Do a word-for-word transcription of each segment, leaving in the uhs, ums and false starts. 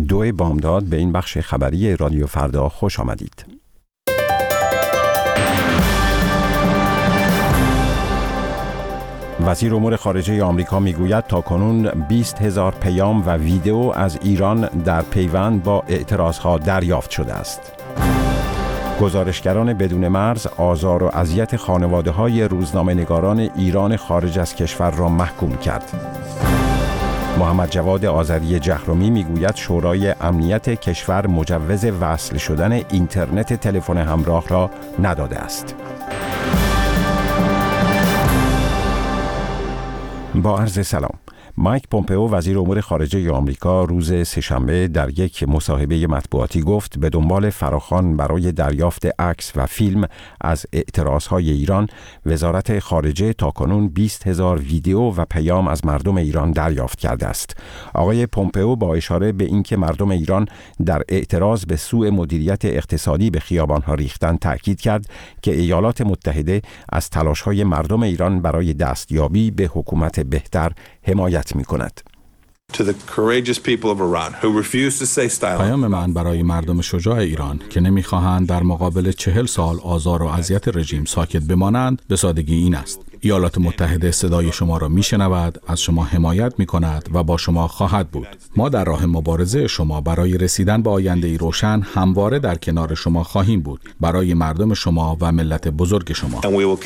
دو بامداد به این بخش خبری رادیو فردا خوش آمدید. وزیر امور خارجه آمریکا میگوید تاکنون بیست هزار پیام و ویدئو از ایران در پیوند با اعتراضها دریافت شده است. گزارشگران بدون مرز آزار و اذیت خانواده‌های روزنامه‌نگاران ایران خارج از کشور را محکوم کرد. محمد جواد آذری جهرمی میگوید شورای امنیت کشور مجوز وصل شدن اینترنت تلفن همراه را نداده است. با عرض سلام. مایک پومپئو وزیر امور خارجه آمریکا روز سه‌شنبه در یک مصاحبه مطبوعاتی گفت به دنبال فراخوان برای دریافت عکس و فیلم از اعتراضهای ایران، وزارت خارجه تاکنون بیست هزار ویدئو و پیام از مردم ایران دریافت کرده است. آقای پومپئو با اشاره به اینکه مردم ایران در اعتراض به سوء مدیریت اقتصادی به خیابانها ریختن تأکید کرد که ایالات متحده از تلاش‌های مردم ایران برای دستیابی به حکومت بهتر حمایت می‌کند. پیام من برای مردم شجاع ایران که نمی‌خواهند در مقابل چهل سال آزار و اذیت رژیم ساکت بمانند به سادگی این است: ایالات متحده صدای شما را میشنود، از شما حمایت می‌کند و با شما خواهد بود. ما در راه مبارزه شما برای رسیدن به آینده‌ای روشن همواره در کنار شما خواهیم بود، برای مردم شما و ملت بزرگ شما.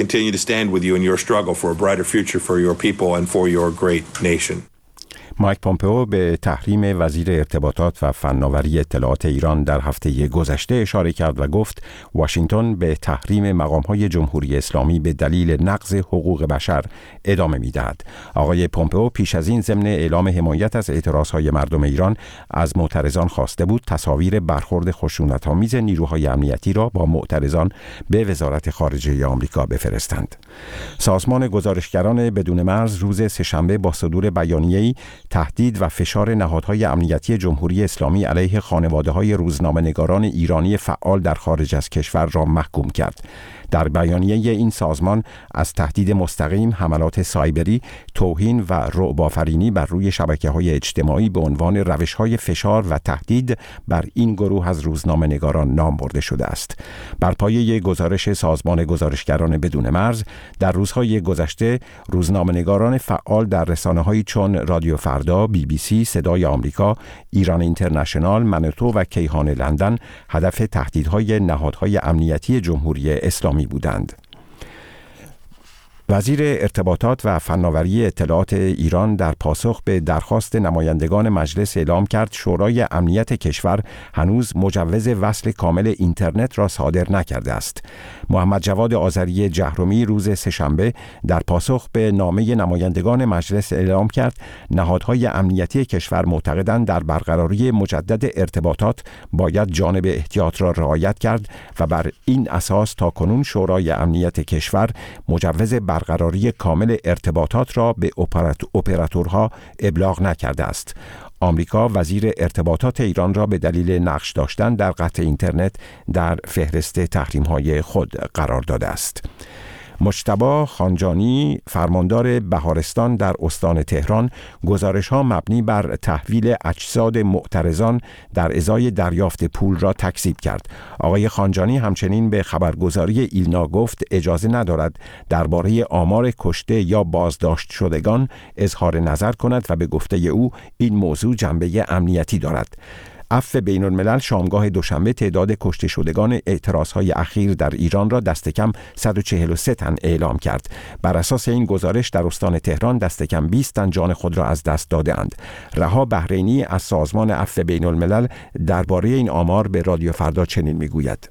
مایک پومپئو به تحریم وزیر ارتباطات و فناوری اطلاعات ایران در هفته گذشته اشاره کرد و گفت واشنگتن به تحریم مقام‌های جمهوری اسلامی به دلیل نقض حقوق بشر ادامه می‌دهد. آقای پومپئو پیش از این ضمن اعلام حمایت از اعتراضهای مردم ایران از معترضان خواسته بود تصاویر برخورد خشونت‌آمیز نیروهای امنیتی را با معترضان به وزارت خارجه آمریکا بفرستند. سازمان گزارشگران بدون مرز روز سه‌شنبه با صدور بیانیه‌ای تهدید و فشار نهادهای امنیتی جمهوری اسلامی علیه خانواده‌های روزنامه‌نگاران ایرانی فعال در خارج از کشور را محکوم کرد. در بیانیه این سازمان از تهدید مستقیم، حملات سایبری، توهین و رعب‌آفرینی بر روی شبکه‌های اجتماعی به عنوان روش‌های فشار و تهدید بر این گروه از روزنامه‌نگاران نام برده شده است. بر پایه گزارش سازمان گزارشگران بدون مرز، در روزهای گذشته روزنامه‌نگاران فعال در رسانه‌هایی چون رادیو فردا، بی بی سی، صدای آمریکا، ایران اینترنشنال، منوتو و کیهان لندن هدف تهدیدهای نهادهای امنیتی جمهوری اسلامی بودند. وزیر ارتباطات و فناوری اطلاعات ایران در پاسخ به درخواست نمایندگان مجلس اعلام کرد شورای امنیت کشور هنوز مجوز وصل کامل اینترنت را صادر نکرده است. محمد جواد آذری جهرمی روز سه‌شنبه در پاسخ به نامه نمایندگان مجلس اعلام کرد نهادهای امنیتی کشور معتقدند در برقراری مجدد ارتباطات باید جانب احتیاط را رعایت کرد و بر این اساس تاکنون شورای امنیت کشور مجوز برقراری کامل ارتباطات را به اپراتورها ابلاغ نکرده است. آمریکا وزیر ارتباطات ایران را به دلیل نقش داشتن در قطع اینترنت در فهرست تحریم‌های خود قرار داده است. مجتبی خانجانی فرماندار بهارستان در استان تهران گزارش‌ها مبنی بر تحویل اجساد معترضان در ازای دریافت پول را تکذیب کرد. آقای خانجانی همچنین به خبرگزاری ایلنا گفت اجازه ندارد درباره آمار کشته یا بازداشت شدگان اظهار نظر کند و به گفته او این موضوع جنبه امنیتی دارد. عفو بین الملل شامگاه دوشنبه تعداد کشته شدگان اعتراضهای اخیر در ایران را دست کم صد و چهل و سه تن اعلام کرد. بر اساس این گزارش در استان تهران دست کم بیست تن جان خود را از دست داده‌اند. رها بحرینی از سازمان عفو بین الملل درباره این آمار به رادیو فردا چنین میگوید: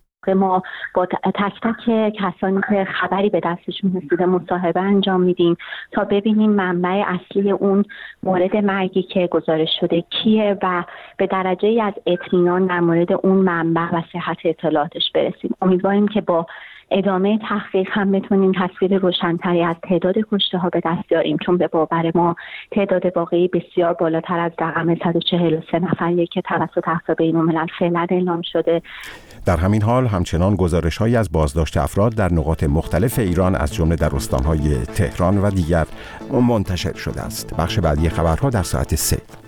ما با تک تک کسانی که خبری به دستشون رسیده مصاحبه انجام میدیم تا ببینیم منبع اصلی اون مورد مرگی که گزارش شده کیه و به درجه‌ای از اطمینان در مورد اون منبع و صحت اطلاعاتش برسیم. امیدواریم که با ادامه تحقیق هم بتونیم تصویر روشن‌تری از تعداد کشته ها به دست بیاریم، چون به باور ما تعداد واقعی بسیار بالاتر از رقم صد و چهل و سه نفریه که توسط عفو بین الملل فعلا اعلام شده. در همین حال همچنان گزارش‌هایی از بازداشت افراد در نقاط مختلف ایران از جمله در استان‌های تهران و دیگر منتشر شده است. بخش بعدی خبرها در ساعت سه.